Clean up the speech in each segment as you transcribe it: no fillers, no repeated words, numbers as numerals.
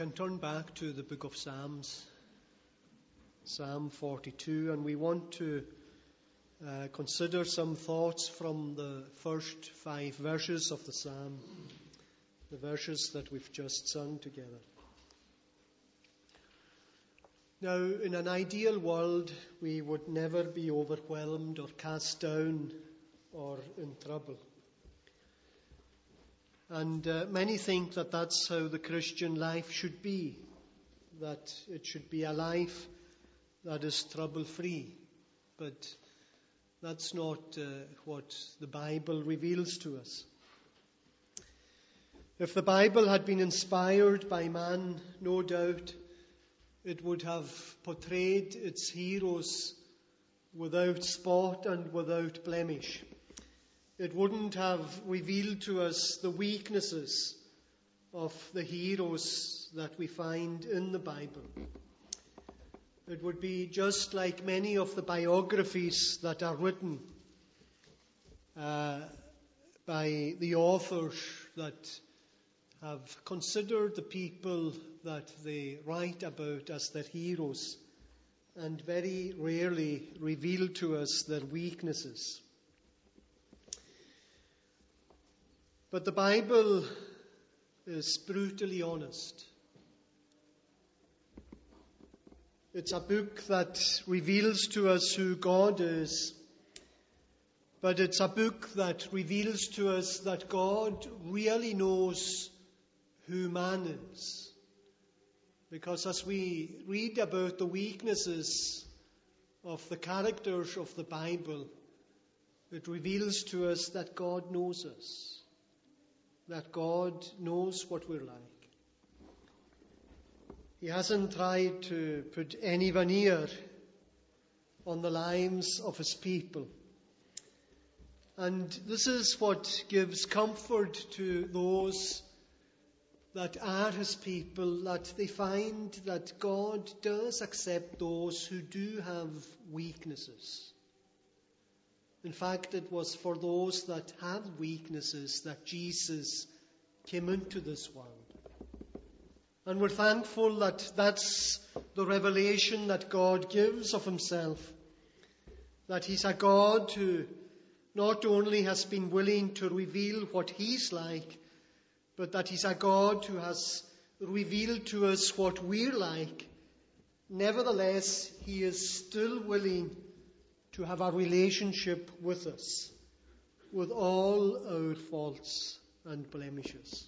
can turn back to the book of Psalms, Psalm 42, and we want to consider some thoughts from the first 5 verses of the psalm, the verses that we've just sung together. Now, in an ideal world, we would never be overwhelmed or cast down or in trouble. And many think that that's how the Christian life should be, that it should be a life that is trouble-free. But that's not what the Bible reveals to us. If the Bible had been inspired by man, no doubt it would have portrayed its heroes without spot and without blemish. It wouldn't have revealed to us the weaknesses of the heroes that we find in the Bible. It would be just like many of the biographies that are written by the authors that have considered the people that they write about as their heroes and very rarely reveal to us their weaknesses. But the Bible is brutally honest. It's a book that reveals to us who God is, but it's a book that reveals to us that God really knows who man is. Because as we read about the weaknesses of the characters of the Bible, it reveals to us that God knows us. That God knows what we're like. He hasn't tried to put any veneer on the lives of his people. And this is what gives comfort to those that are his people, that they find that God does accept those who do have weaknesses. In fact, it was for those that had weaknesses that Jesus came into this world. And we're thankful that that's the revelation that God gives of himself. That he's a God who not only has been willing to reveal what he's like, but that he's a God who has revealed to us what we're like. Nevertheless, he is still willing to have a relationship with us, with all our faults and blemishes.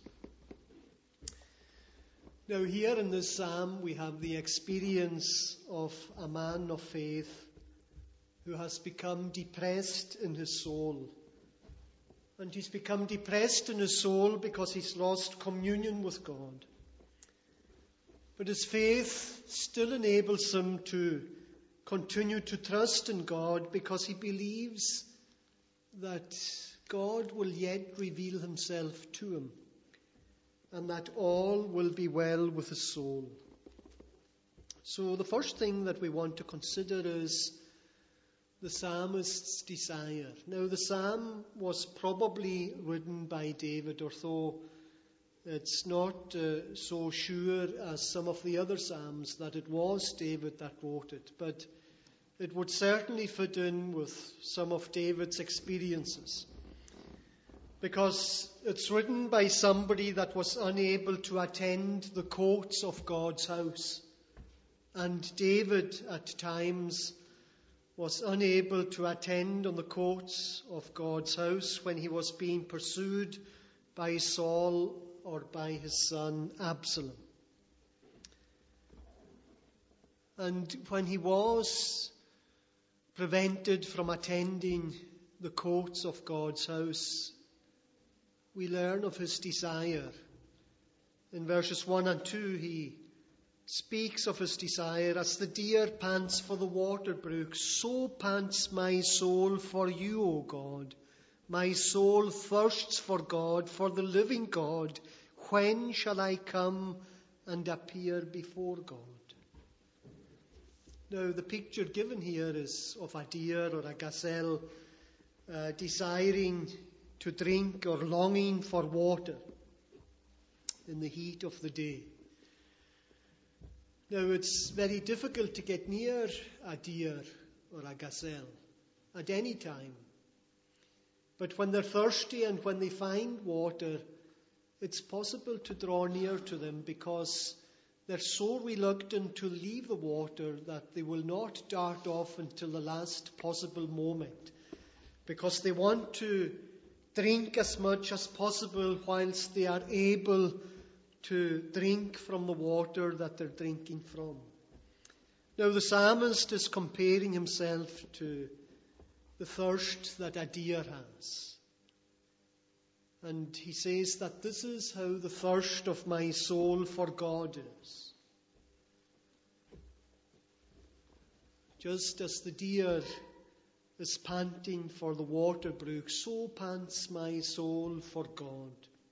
Now here in this psalm we have the experience of a man of faith who has become depressed in his soul. And he's become depressed in his soul because he's lost communion with God. But his faith still enables him to continue to trust in God because he believes that God will yet reveal himself to him and that all will be well with his soul. So the first thing that we want to consider is the psalmist's desire. Now the psalm was probably written by David, although it's not so sure as some of the other psalms that it was David that wrote it, but it would certainly fit in with some of David's experiences. Because it's written by somebody that was unable to attend the courts of God's house. And David at times was unable to attend on the courts of God's house when he was being pursued by Saul or by his son Absalom. And when he was prevented from attending the courts of God's house, we learn of his desire. In verses 1 and 2, he speaks of his desire. As the deer pants for the water brook, so pants my soul for you, O God. My soul thirsts for God, for the living God. When shall I come and appear before God? Now, the picture given here is of a deer or a gazelle desiring to drink or longing for water in the heat of the day. Now, it's very difficult to get near a deer or a gazelle at any time. But when they're thirsty and when they find water, it's possible to draw near to them because they're so reluctant to leave the water that they will not dart off until the last possible moment, because they want to drink as much as possible whilst they are able to drink from the water that they're drinking from. Now, the psalmist is comparing himself to the thirst that a deer has. And he says that this is how the thirst of my soul for God is. Just as the deer is panting for the water brook, so pants my soul for God.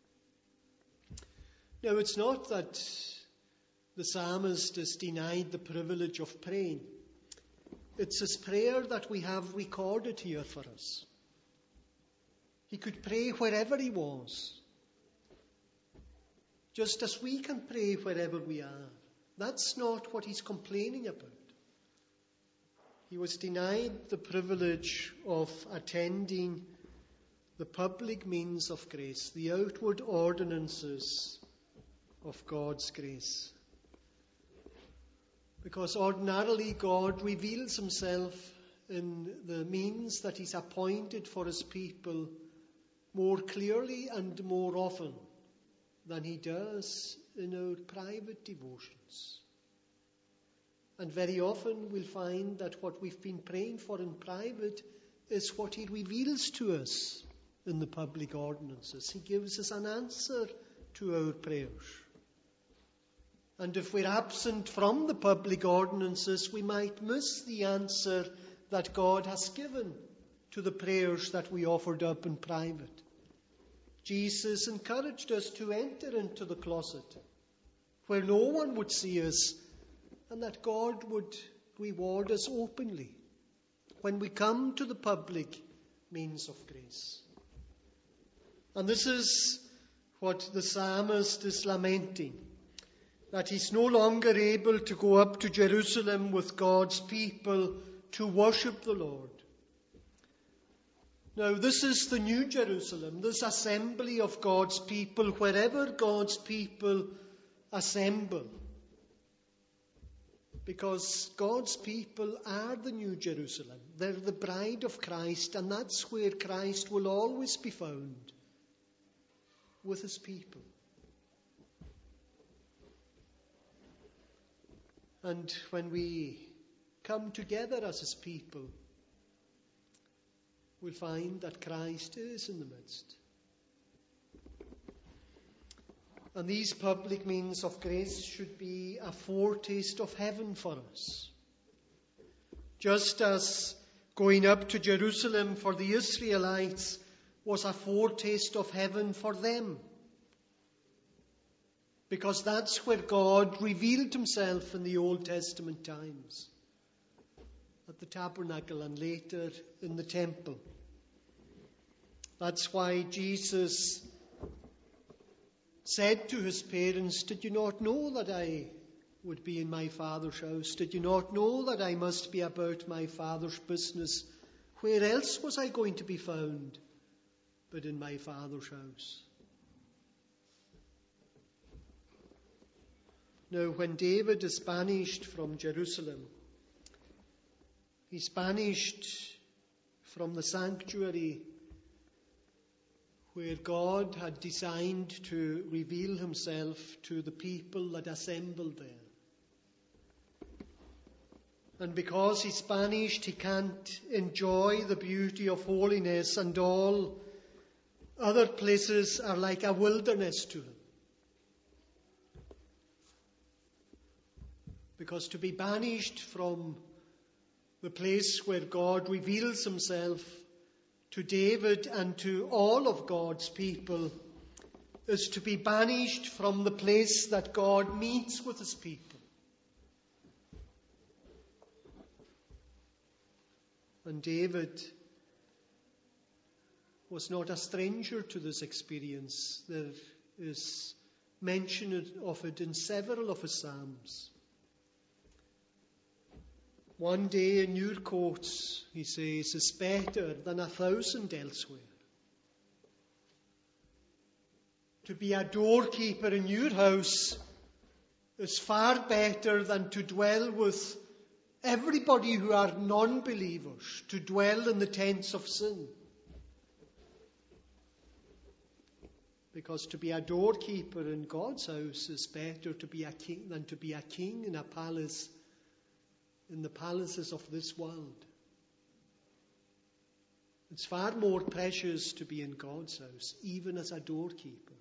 Now, it's not that the psalmist is denied the privilege of praying. It's his prayer that we have recorded here for us. He could pray wherever he was, just as we can pray wherever we are. That's not what he's complaining about. He was denied the privilege of attending the public means of grace, the outward ordinances of God's grace. Because ordinarily God reveals himself in the means that he's appointed for his people more clearly and more often than he does in our private devotions. And very often we'll find that what we've been praying for in private is what he reveals to us in the public ordinances. He gives us an answer to our prayers. And if we're absent from the public ordinances, we might miss the answer that God has given to the prayers that we offered up in private. Jesus encouraged us to enter into the closet where no one would see us, and that God would reward us openly when we come to the public means of grace. And this is what the psalmist is lamenting, that he's no longer able to go up to Jerusalem with God's people to worship the Lord. Now, this is the New Jerusalem, this assembly of God's people, wherever God's people assemble. Because God's people are the New Jerusalem. They're the bride of Christ, and that's where Christ will always be found, with his people. And when we come together as his people, we'll find that Christ is in the midst. And these public means of grace should be a foretaste of heaven for us. Just as going up to Jerusalem for the Israelites was a foretaste of heaven for them. Because that's where God revealed himself in the Old Testament times. At the tabernacle and later in the temple. That's why Jesus said to his parents, "Did you not know that I would be in my Father's house? Did you not know that I must be about my Father's business? Where else was I going to be found but in my Father's house?" Now, when David is banished from Jerusalem, he's banished from the sanctuary where God had designed to reveal himself to the people that assembled there. And because he's banished, he can't enjoy the beauty of holiness, and all other places are like a wilderness to him. Because to be banished from the place where God reveals himself to David and to all of God's people is to be banished from the place that God meets with his people. And David was not a stranger to this experience. There is mention of it in several of his Psalms. One day in your courts, he says, is better than 1,000 elsewhere. To be a doorkeeper in your house is far better than to dwell with everybody who are non-believers, to dwell in the tents of sin. Because to be a doorkeeper in God's house is better to be a king than to be a king in a palace, in the palaces of this world. It's far more precious to be in God's house, even as a doorkeeper.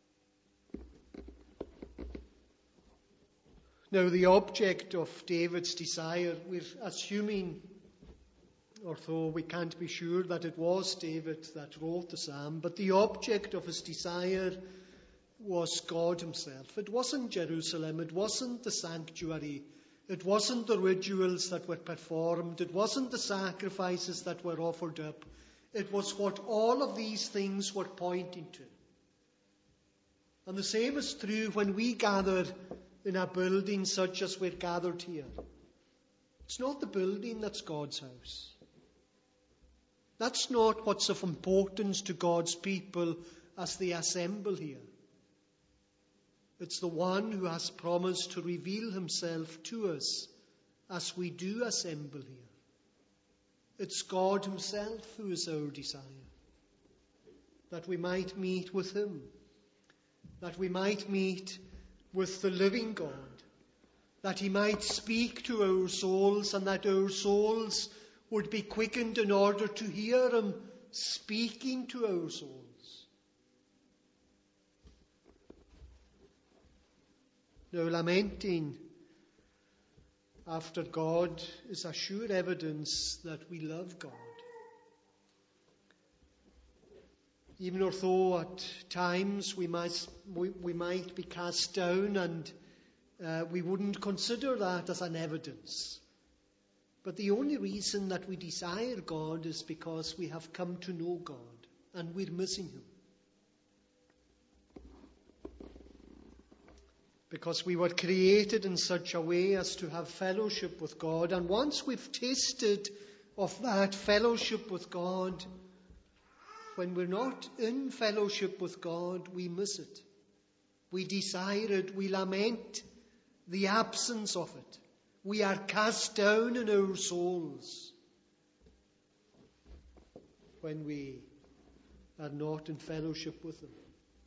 Now, the object of David's desire, we're assuming, although we can't be sure that it was David that wrote the psalm, but the object of his desire was God himself. It wasn't Jerusalem, it wasn't the sanctuary, it wasn't the rituals that were performed, it wasn't the sacrifices that were offered up. It was what all of these things were pointing to. And the same is true when we gather in a building such as we're gathered here. It's not the building that's God's house. That's not what's of importance to God's people as they assemble here. It's the one who has promised to reveal himself to us as we do assemble here. It's God himself who is our desire. That we might meet with him. That we might meet with the living God. That he might speak to our souls, and that our souls would be quickened in order to hear him speaking to our souls. Now, lamenting after God is a sure evidence that we love God. Even although at times we might be cast down, and we wouldn't consider that as an evidence. But the only reason that we desire God is because we have come to know God and we're missing him. Because we were created in such a way as to have fellowship with God. And once we've tasted of that fellowship with God, when we're not in fellowship with God, we miss it. We desire it. We lament the absence of it. We are cast down in our souls when we are not in fellowship with him.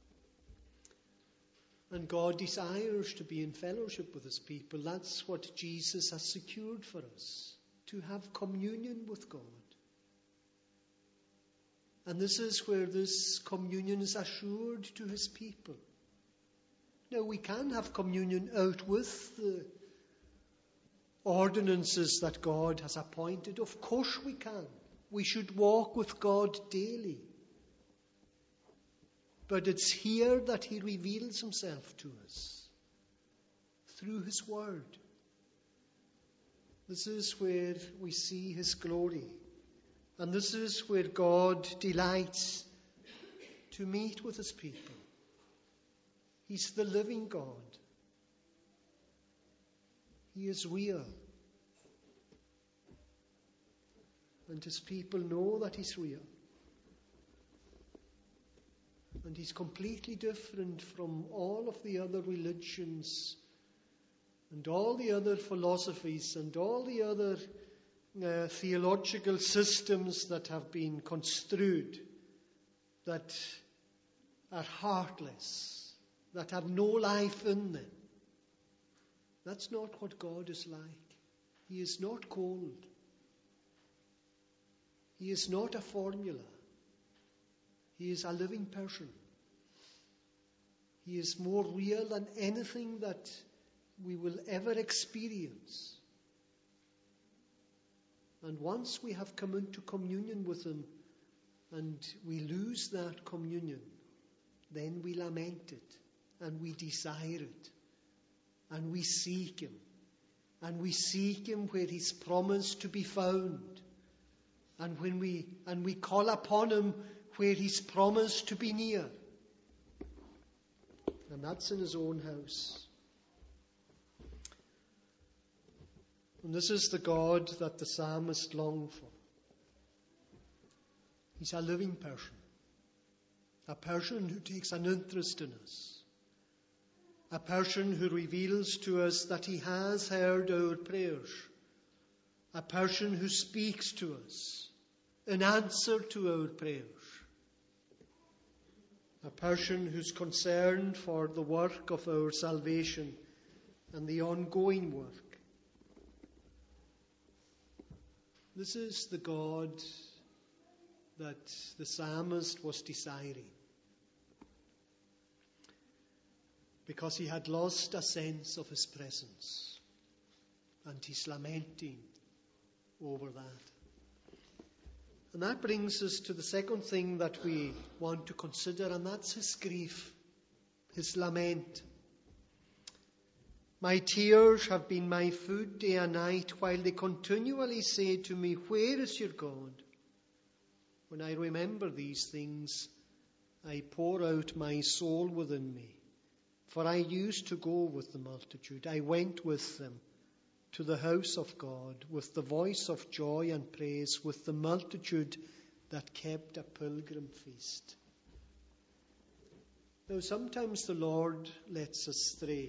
And God desires to be in fellowship with his people. That's what Jesus has secured for us, to have communion with God. And this is where this communion is assured to his people. Now, we can have communion out with the ordinances that God has appointed. Of course we can. We should walk with God daily. But it's here that he reveals himself to us, through his word. This is where we see his glory. And this is where God delights to meet with his people. He's the living God. He is real. And his people know that he's real. And he's completely different from all of the other religions and all the other philosophies and all the other theological systems that have been construed, that are heartless, that have no life in them. That's not what God is like. He is not cold. He is not a formula. He is a living person. He is more real than anything that we will ever experience. And once we have come into communion with him and we lose that communion, then we lament it and we desire it and we seek him. And we seek him where he's promised to be found. And when we call upon him where he's promised to be near. And that's in his own house. And this is the God that the psalmist longed for. He's a living person. A person who takes an interest in us. A person who reveals to us that he has heard our prayers. A person who speaks to us in answer to our prayers. A person who's concerned for the work of our salvation and the ongoing work. This is the God that the psalmist was desiring, because he had lost a sense of his presence, and he's lamenting over that. And that brings us to the second thing that we want to consider, and that's his grief, his lament. My tears have been my food day and night, while they continually say to me, where is your God? When I remember these things, I pour out my soul within me. For I used to go with the multitude. I went with them to the house of God, with the voice of joy and praise, with the multitude that kept a pilgrim feast. Now, sometimes the Lord lets us stray.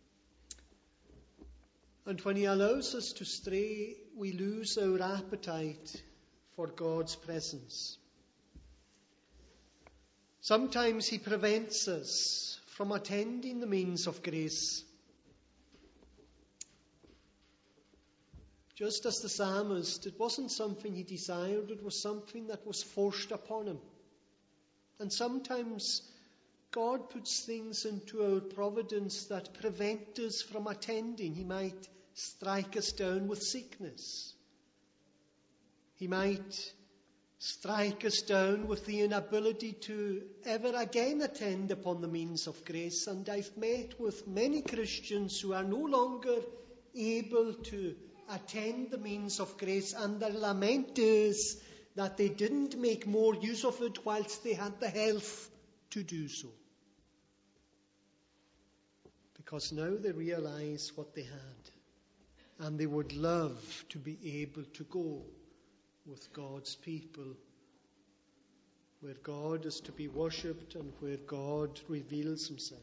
And when he allows us to stray, we lose our appetite for God's presence. Sometimes he prevents us from attending the means of grace. Just as the psalmist, it wasn't something he desired, it was something that was forced upon him. And sometimes God puts things into our providence that prevent us from attending. He might strike us down with sickness. He might strike us down with the inability to ever again attend upon the means of grace. And I've met with many Christians who are no longer able to attend the means of grace, and their lament is that they didn't make more use of it whilst they had the health to do so. Because now they realize what they had, and they would love to be able to go with God's people, where God is to be worshipped and where God reveals himself.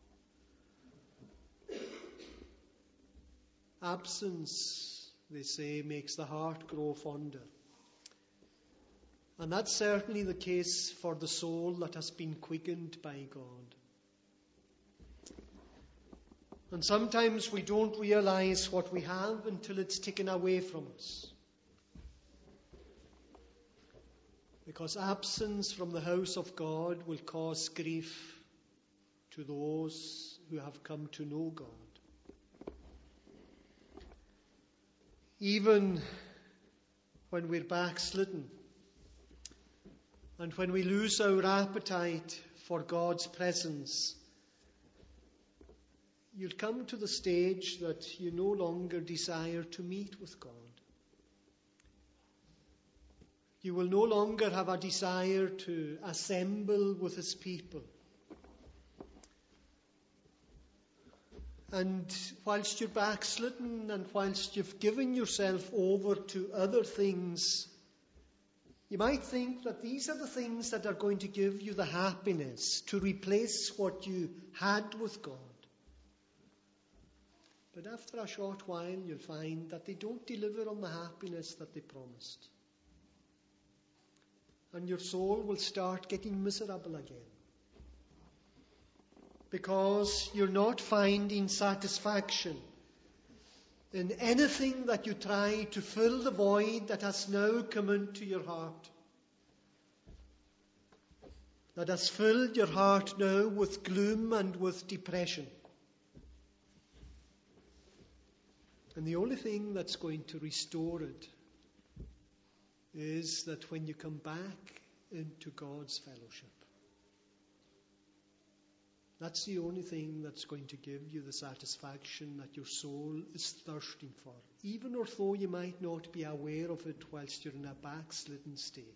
Absence, they say, makes the heart grow fonder. And that's certainly the case for the soul that has been quickened by God. And sometimes we don't realize what we have until it's taken away from us. Because absence from the house of God will cause grief to those who have come to know God. Even when we're backslidden and when we lose our appetite for God's presence, you'll come to the stage that you no longer desire to meet with God. You will no longer have a desire to assemble with his people. And whilst you're backslidden and whilst you've given yourself over to other things, you might think that these are the things that are going to give you the happiness to replace what you had with God. But after a short while, you'll find that they don't deliver on the happiness that they promised. And your soul will start getting miserable again. Because you're not finding satisfaction in anything that you try to fill the void that has now come into your heart. That has filled your heart now with gloom and with depression. And the only thing that's going to restore it is that when you come back into God's fellowship, that's the only thing that's going to give you the satisfaction that your soul is thirsting for, even although you might not be aware of it whilst you're in a backslidden state.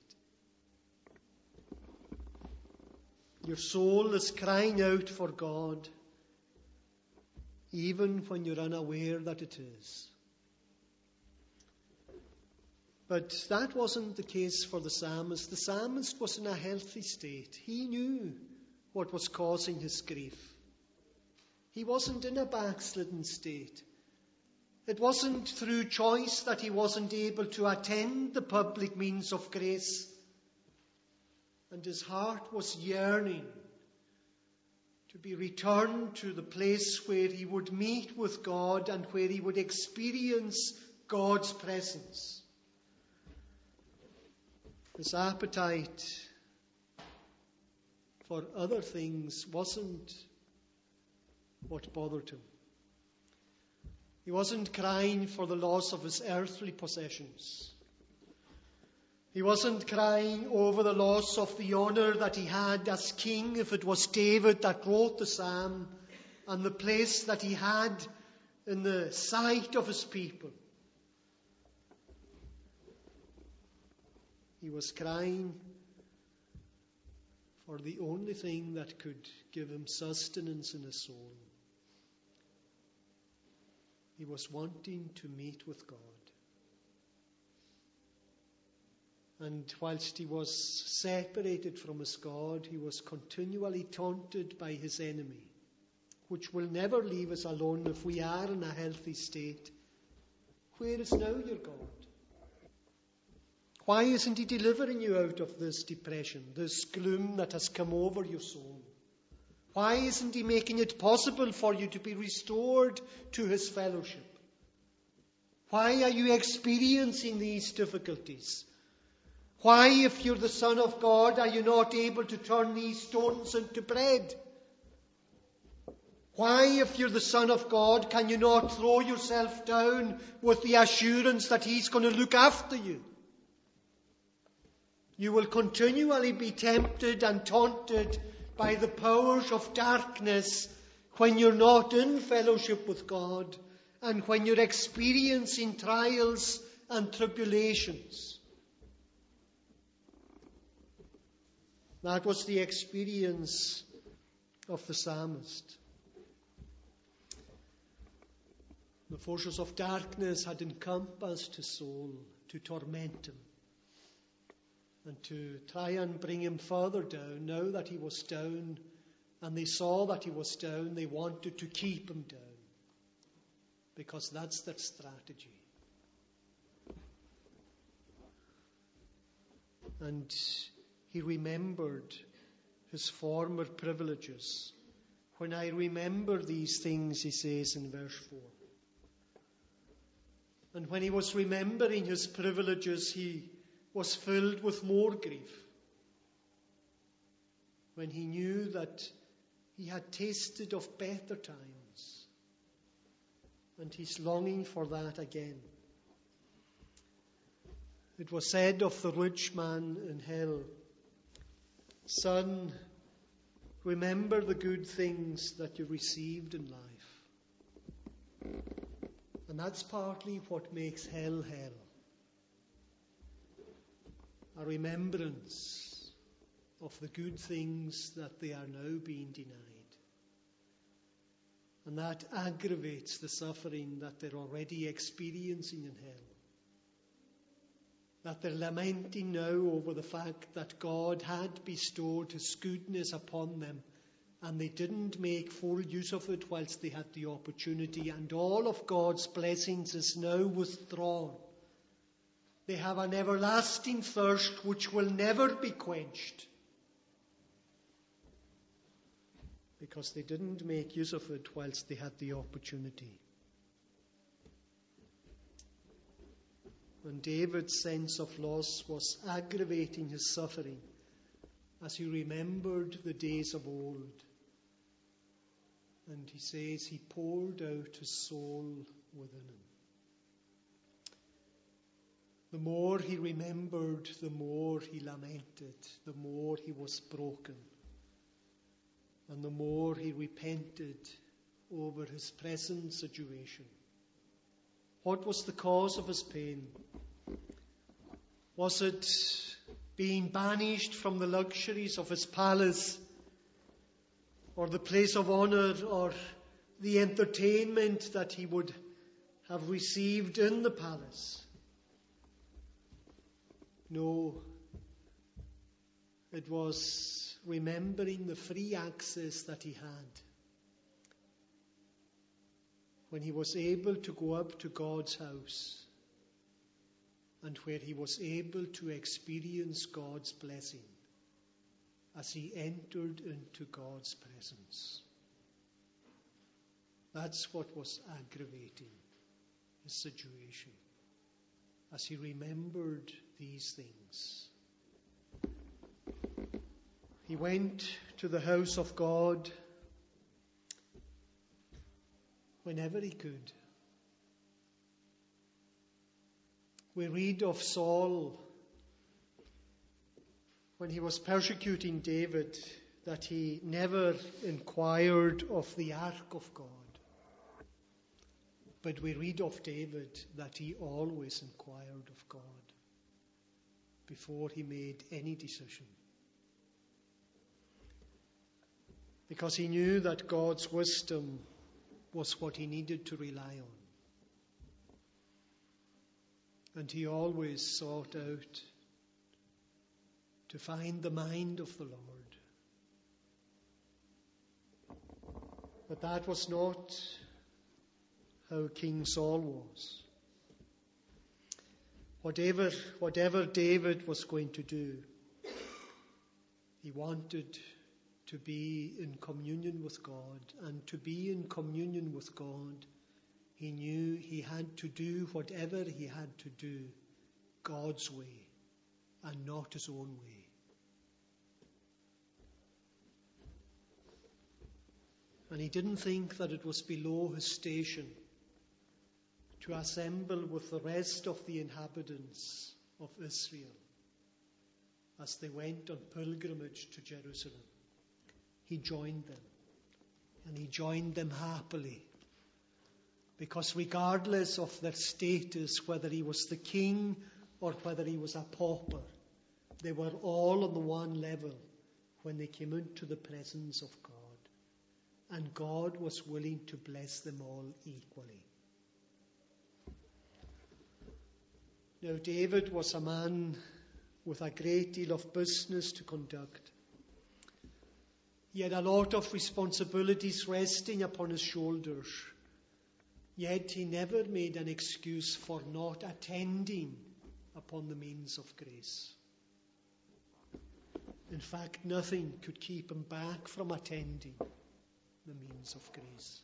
Your soul is crying out for God, even when you're unaware that it is. But that wasn't the case for the psalmist. The psalmist was in a healthy state. He knew what was causing his grief. He wasn't in a backslidden state. It wasn't through choice that he wasn't able to attend the public means of grace. And his heart was yearning to be returned to the place where he would meet with God and where he would experience God's presence. His appetite for other things wasn't what bothered him. He wasn't crying for the loss of his earthly possessions. He wasn't crying over the loss of the honor that he had as king, if it was David that wrote the psalm, and the place that he had in the sight of his people. He was crying for the only thing that could give him sustenance in his soul. He was wanting to meet with God. And whilst he was separated from his God, he was continually taunted by his enemy, which will never leave us alone if we are in a healthy state. Where is now your God? Why isn't he delivering you out of this depression, this gloom that has come over your soul? Why isn't he making it possible for you to be restored to his fellowship? Why are you experiencing these difficulties? Why, if you're the Son of God, are you not able to turn these stones into bread? Why, if you're the Son of God, can you not throw yourself down with the assurance that he's going to look after you? You will continually be tempted and taunted by the powers of darkness when you're not in fellowship with God and when you're experiencing trials and tribulations. That was the experience of the psalmist. The forces of darkness had encompassed his soul to torment him and to try and bring him further down. Now that he was down and they saw that he was down, they wanted to keep him down because that's their strategy. And he remembered his former privileges. When I remember these things, he says in verse 4. And when he was remembering his privileges, he was filled with more grief. When he knew that he had tasted of better times. And he's longing for that again. It was said of the rich man in hell, "Son, remember the good things that you received in life." And that's partly what makes hell hell. A remembrance of the good things that they are now being denied. And that aggravates the suffering that they're already experiencing in hell. That they're lamenting now over the fact that God had bestowed his goodness upon them and they didn't make full use of it whilst they had the opportunity, and all of God's blessings is now withdrawn. They have an everlasting thirst which will never be quenched because they didn't make use of it whilst they had the opportunity. And David's sense of loss was aggravating his suffering as he remembered the days of old. And he says he poured out his soul within him. The more he remembered, the more he lamented, the more he was broken, and the more he repented over his present situation. What was the cause of his pain? Was it being banished from the luxuries of his palace, or the place of honor, or the entertainment that he would have received in the palace? No, it was remembering the free access that he had when he was able to go up to God's house and where he was able to experience God's blessing as he entered into God's presence. That's what was aggravating his situation, as he remembered these things. He went to the house of God whenever he could. We read of Saul, when he was persecuting David, that he never inquired of the ark of God. But we read of David that he always inquired of God before he made any decision, because he knew that God's wisdom was what he needed to rely on. And he always sought out to find the mind of the Lord. But that was not how King Saul was. Whatever David was going to do, he wanted to be in communion with God. And to be in communion with God, he knew he had to do whatever he had to do God's way and not his own way. And he didn't think that it was below his station to assemble with the rest of the inhabitants of Israel as they went on pilgrimage to Jerusalem. He joined them, and he joined them happily, because regardless of their status, whether he was the king or whether he was a pauper, they were all on the one level when they came into the presence of God. And God was willing to bless them all equally. Now, David was a man with a great deal of business to conduct. He had a lot of responsibilities resting upon his shoulders. Yet he never made an excuse for not attending upon the means of grace. In fact, nothing could keep him back from attending the means of grace.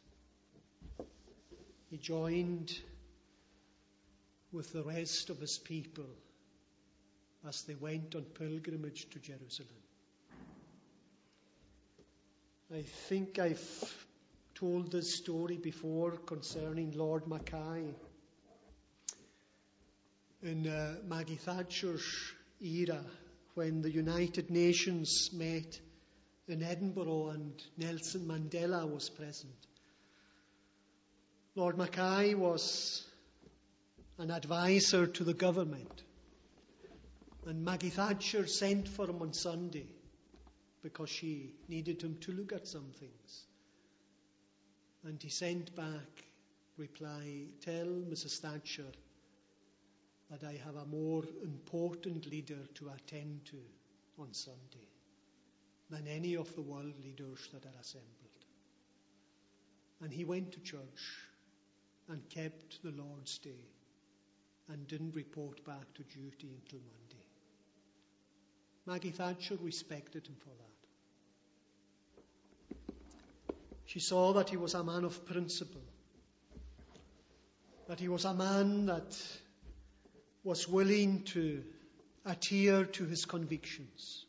He joined with the rest of his people as they went on pilgrimage to Jerusalem. I think I've told this story before concerning Lord Mackay. In Maggie Thatcher's era, when the United Nations met in Edinburgh and Nelson Mandela was present, Lord Mackay was an advisor to the government. And Maggie Thatcher sent for him on Sunday because she needed him to look at some things. And he sent back reply, "Tell Mrs. Thatcher that I have a more important leader to attend to on Sunday than any of the world leaders that are assembled." And he went to church and kept the Lord's Day and didn't report back to duty until Monday. Maggie Thatcher respected him for that. She saw that he was a man of principle, that he was a man that was willing to adhere to his convictions,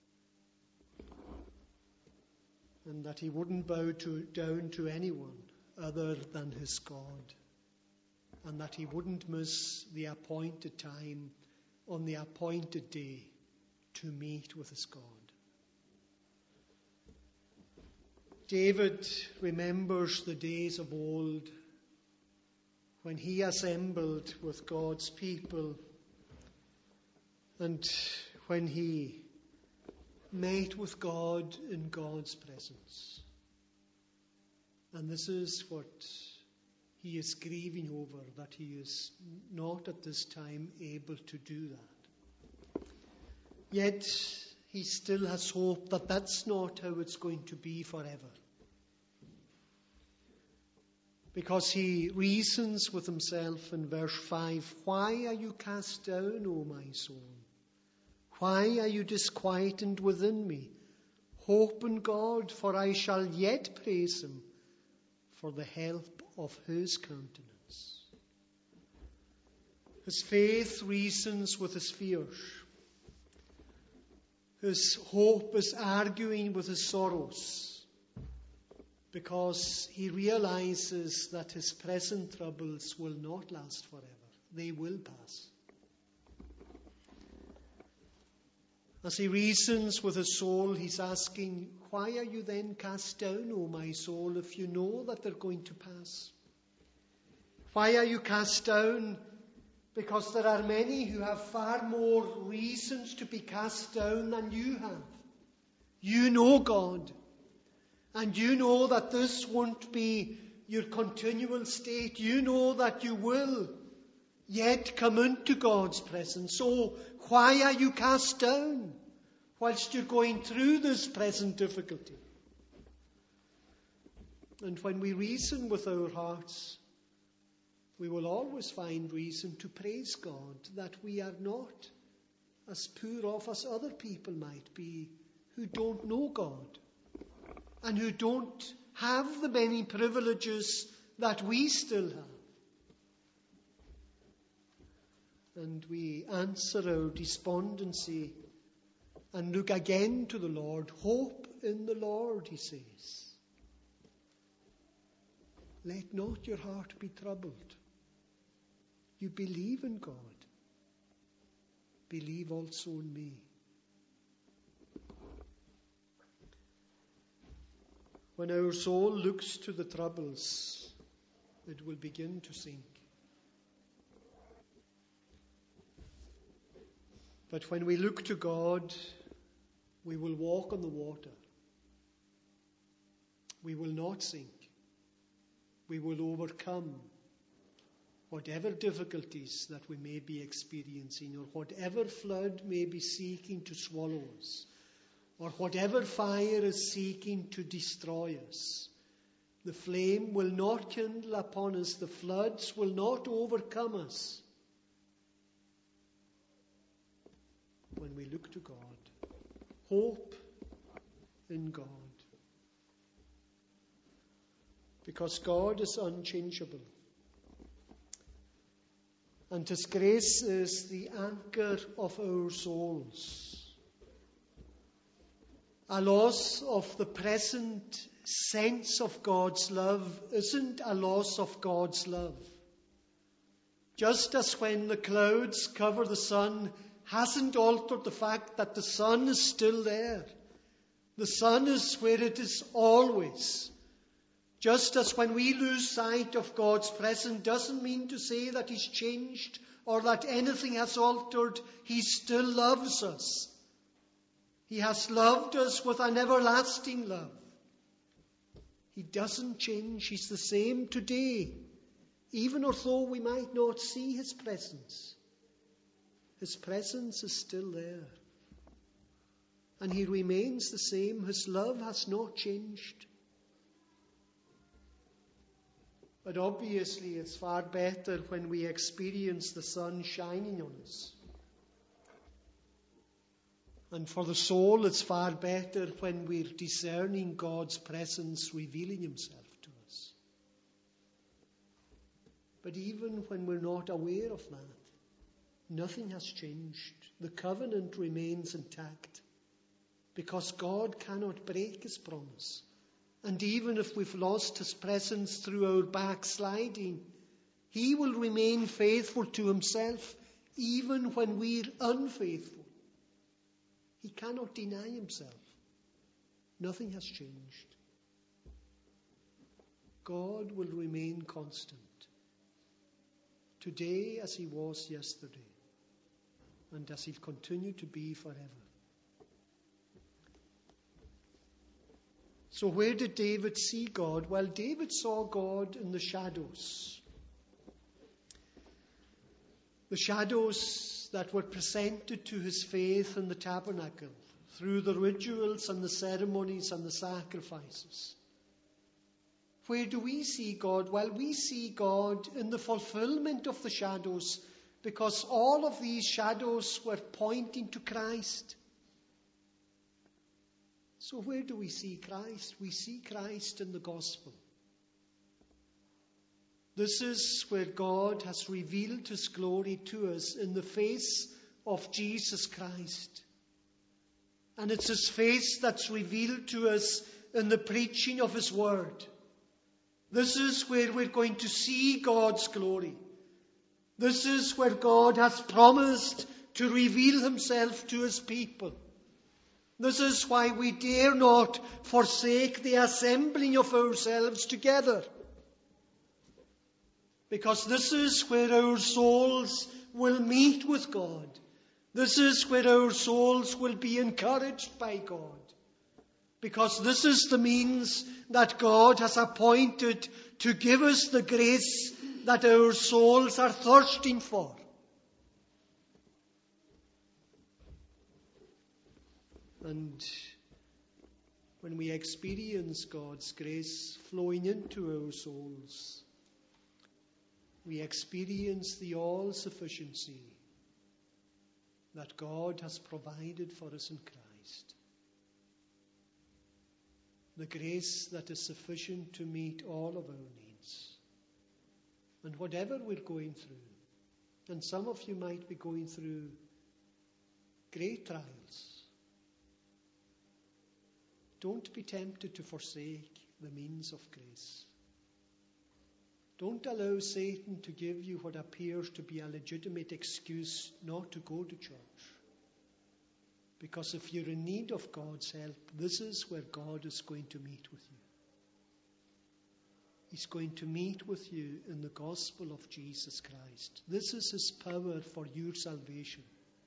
and that he wouldn't bow down to anyone other than his God, and that he wouldn't miss the appointed time on the appointed day to meet with his God. David remembers the days of old when he assembled with God's people and when he met with God in God's presence. And this is what he is grieving over, that he is not at this time able to do that. Yet he still has hope that that's not how it's going to be forever. Because he reasons with himself in verse 5, "Why are you cast down, O my soul? Why are you disquieted within me? Hope in God, for I shall yet praise him for the help of his countenance." His faith reasons with his fears. His hope is arguing with his sorrows, because he realizes that his present troubles will not last forever. They will pass. As he reasons with his soul, he's asking, "Why are you then cast down, O my soul, if you know that they're going to pass? Why are you cast down? Because there are many who have far more reasons to be cast down than you have. You know God, and you know that this won't be your continual state. You know that you will yet come into God's presence. So why are you cast down whilst you're going through this present difficulty?" And when we reason with our hearts, we will always find reason to praise God that we are not as poor off as other people might be who don't know God and who don't have the many privileges that we still have. And we answer our despondency and look again to the Lord. Hope in the Lord, he says. Let not your heart be troubled. You believe in God. Believe also in me. When our soul looks to the troubles, it will begin to sink. But when we look to God, we will walk on the water. We will not sink. We will overcome whatever difficulties that we may be experiencing, or whatever flood may be seeking to swallow us, or whatever fire is seeking to destroy us. The flame will not kindle upon us. The floods will not overcome us when we look to God. Hope in God. Because God is unchangeable. And His grace is the anchor of our souls. A loss of the present sense of God's love isn't a loss of God's love. Just as when the clouds cover the sun hasn't altered the fact that the sun is still there. The sun is where it is always. Just as when we lose sight of God's presence doesn't mean to say that He's changed or that anything has altered. He still loves us. He has loved us with an everlasting love. He doesn't change. He's the same today, even although we might not see His presence. His presence is still there. And He remains the same. His love has not changed. But obviously it's far better when we experience the sun shining on us. And for the soul it's far better when we're discerning God's presence revealing Himself to us. But even when we're not aware of that, nothing has changed. The covenant remains intact because God cannot break His promise. And even if we've lost His presence through our backsliding, He will remain faithful to Himself even when we're unfaithful. He cannot deny Himself. Nothing has changed. God will remain constant, today as He was yesterday, and as He'll continue to be forever. So where did David see God? Well, David saw God in the shadows. The shadows that were presented to his faith in the tabernacle through the rituals and the ceremonies and the sacrifices. Where do we see God? Well, we see God in the fulfillment of the shadows, because all of these shadows were pointing to Christ. So where do we see Christ? We see Christ in the gospel. This is where God has revealed his glory to us in the face of Jesus Christ. And it's his face that's revealed to us in the preaching of his word. This is where we're going to see God's glory. This is where God has promised to reveal himself to his people. This is why we dare not forsake the assembling of ourselves together. Because this is where our souls will meet with God. This is where our souls will be encouraged by God. Because this is the means that God has appointed to give us the grace that our souls are thirsting for. And when we experience God's grace flowing into our souls, we experience the all-sufficiency that God has provided for us in Christ. The grace that is sufficient to meet all of our needs. And whatever we're going through, and some of you might be going through great trials, don't be tempted to forsake the means of grace. Don't allow Satan to give you what appears to be a legitimate excuse not to go to church. Because if you're in need of God's help, this is where God is going to meet with you. He's going to meet with you in the gospel of Jesus Christ. This is his power for your salvation.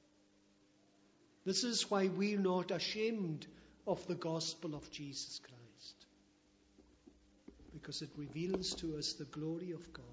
This is why we're not ashamed of the gospel of Jesus Christ. Because it reveals to us the glory of God.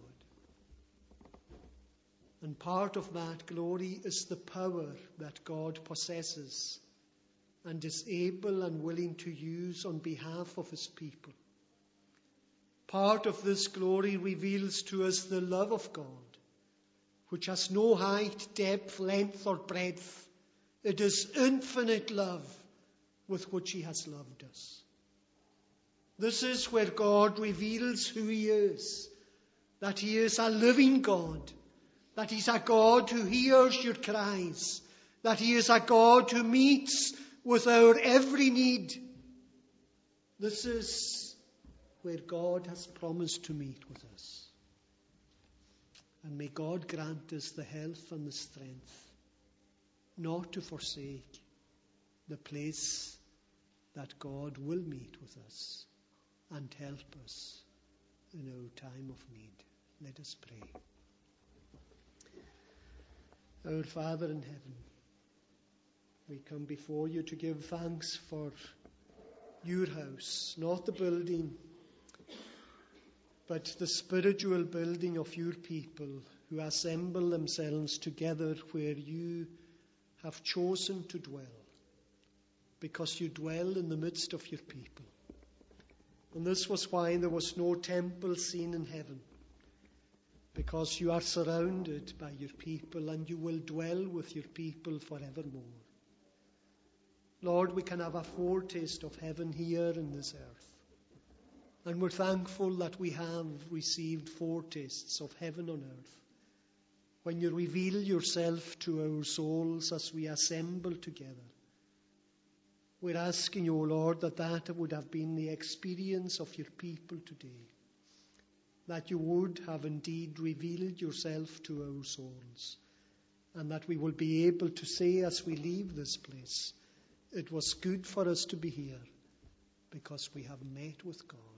And part of that glory is the power that God possesses and is able and willing to use on behalf of his people. Part of this glory reveals to us the love of God, which has no height, depth, length, or breadth. It is infinite love with which he has loved us. This is where God reveals who he is, that he is a living God, that he's a God who hears your cries, that he is a God who meets with our every need. This is where God has promised to meet with us. And may God grant us the health and the strength not to forsake the place that God will meet with us and help us in our time of need. Let us pray. Our Father in heaven, we come before you to give thanks for your house, not the building, but the spiritual building of your people who assemble themselves together where you have chosen to dwell, because you dwell in the midst of your people. And this was why there was no temple seen in heaven, because you are surrounded by your people and you will dwell with your people forevermore. Lord, we can have a foretaste of heaven here in this earth. And we're thankful that we have received foretastes of heaven on earth. When you reveal yourself to our souls as we assemble together. We're asking you, O Lord, that would have been the experience of your people today. That you would have indeed revealed yourself to our souls. And that we will be able to say as we leave this place, it was good for us to be here because we have met with God.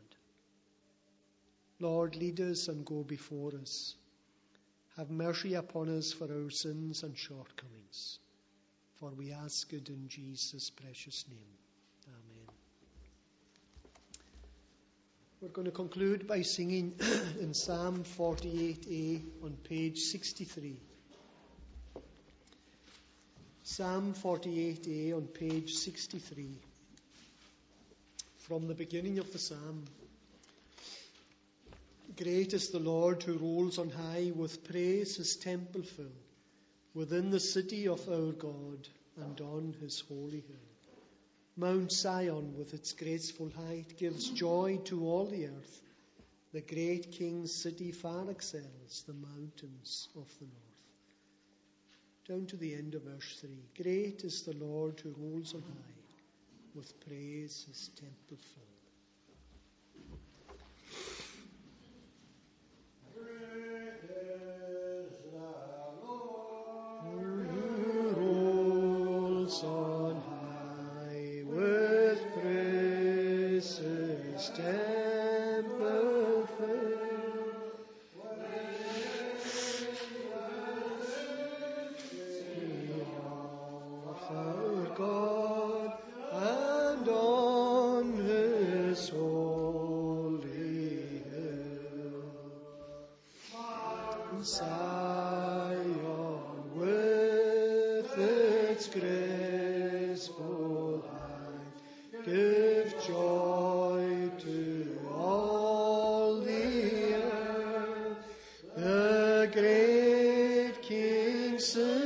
Lord, lead us and go before us. Have mercy upon us for our sins and shortcomings. For we ask it in Jesus' precious name. Amen. We're going to conclude by singing in Psalm 48a on page 63. Psalm 48a on page 63. From the beginning of the psalm. Great is the Lord who rules on high, with praise his temple fill, within the city of our God and on his holy hill. Mount Zion with its graceful height gives joy to all the earth. The great King's city far excels the mountains of the north. Down to the end of verse 3. Great is the Lord who rules on high, with praise his temple fill. On high with praise his temple fill. Of our God and on his holy hill. Zion with its graceful height, give joy to all the earth. The great King's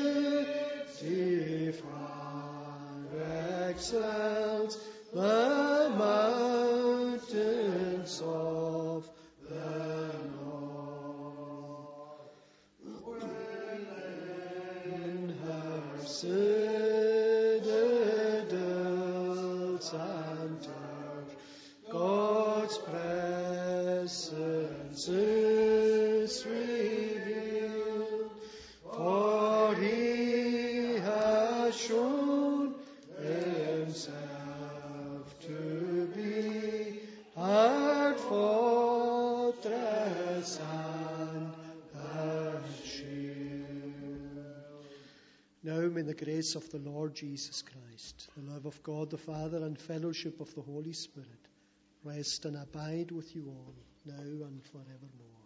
city far excels the mountains of the north. In her citadels and turf, God's presence is revealed, for he has shown himself to be our fortress and our shield. Now may the grace of the Lord Jesus Christ, the love of God the Father, and fellowship of the Holy Spirit rest and abide with you all, now and forevermore.